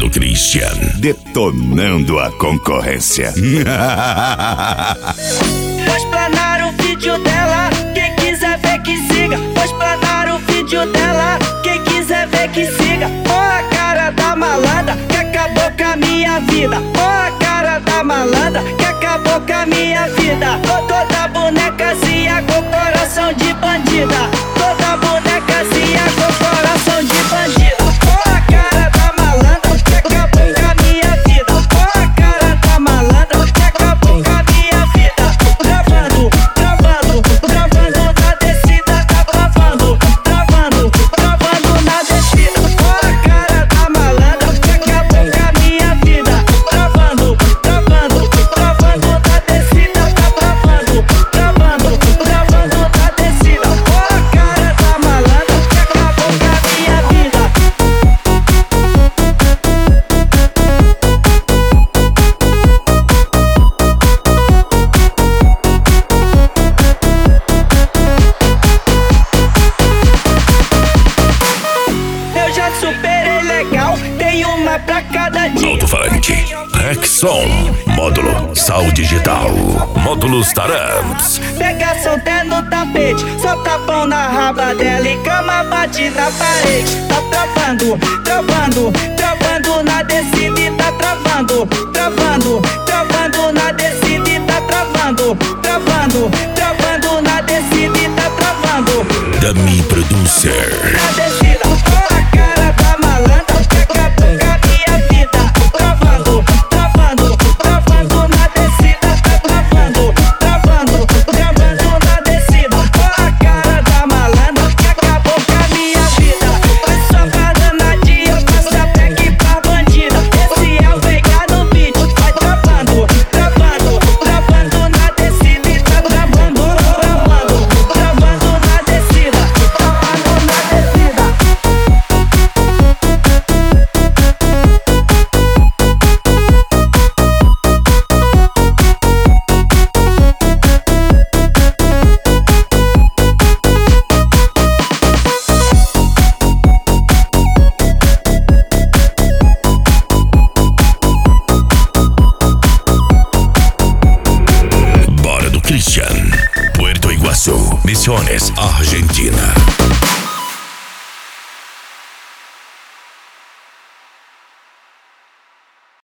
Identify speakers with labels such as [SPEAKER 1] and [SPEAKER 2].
[SPEAKER 1] do Christian, detonando a concorrência.
[SPEAKER 2] Vou explanar o vídeo dela, quem quiser ver que siga. Vou explanar o vídeo dela, quem quiser ver que siga. Ó a cara da malandra que acabou com a minha vida. Ó a cara da malandra que acabou com a minha vida. Toda bonecazinha com coração de bandida. Toda bonecazinha com coração de bandida. Ó a cara da malandra que acabou com a minha vida. Ó a cara da malandra que acabou com a minha vida. Travando, travando, travando na descida. Tá travando, travando, travando na descida. Ó a cara da malandra que acabou com a minha vida. Travando, travando, travando na descida. Tá travando, travando, travando na descida. Ó a cara da malandra que acabou com a minha vida. Eu já superei legal, tem uma pra cada dia.
[SPEAKER 1] Alto-falante, Rexon, módulo Sal Digital, módulos Taramps.
[SPEAKER 2] Pegação até no tapete, solta pão na raba dela e cama bate na parede. Tá travando, travando, travando na descida e tá travando, travando, travando na descida e tá travando, travando, travando na descida e tá travando.
[SPEAKER 1] Dummy Producer.
[SPEAKER 2] Na descida, ó a cara da malandra que acabou com a minha vida. Travando, travando, travando na descida, tá travando, travando, travando na descida. Ó a cara da malandra que acabou com a minha vida. É só bananadinha, passa até que pra bandida. Esse é o pegar no vídeo, vai travando, travando, travando na descida e tá travando, travando, travando na descida, travando na descida.
[SPEAKER 1] Bora do Christian, Puerto Iguaçu, Misiones, Argentina.